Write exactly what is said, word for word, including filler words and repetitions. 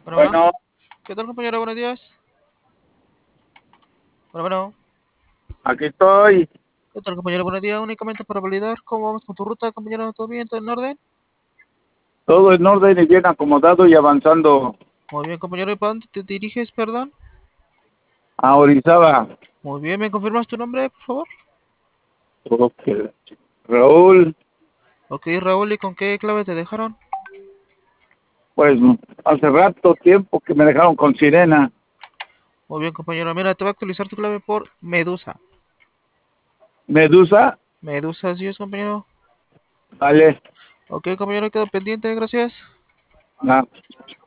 Bueno, bueno. Bueno, ¿Qué tal, compañero? Buenos días. Bueno, bueno. aquí estoy. ¿Qué tal, compañero? Buenos días. Únicamente para validar cómo vamos con tu ruta, compañero. ¿Todo bien? ¿Todo en orden? Todo en orden y bien acomodado y avanzando Muy bien, compañero. ¿Y para dónde te diriges, perdón? a Orizaba. Muy bien. ¿Me confirmas tu nombre, por favor? Ok. Raúl, Ok, Raúl. ¿Y con qué clave te dejaron? pues hace rato tiempo que me dejaron con sirena. Muy bien, compañero. Mira, te voy a actualizar tu clave por Medusa. Medusa, Medusa, así es, compañero. vale. Ok, compañero. Quedo pendiente. Gracias. Ah,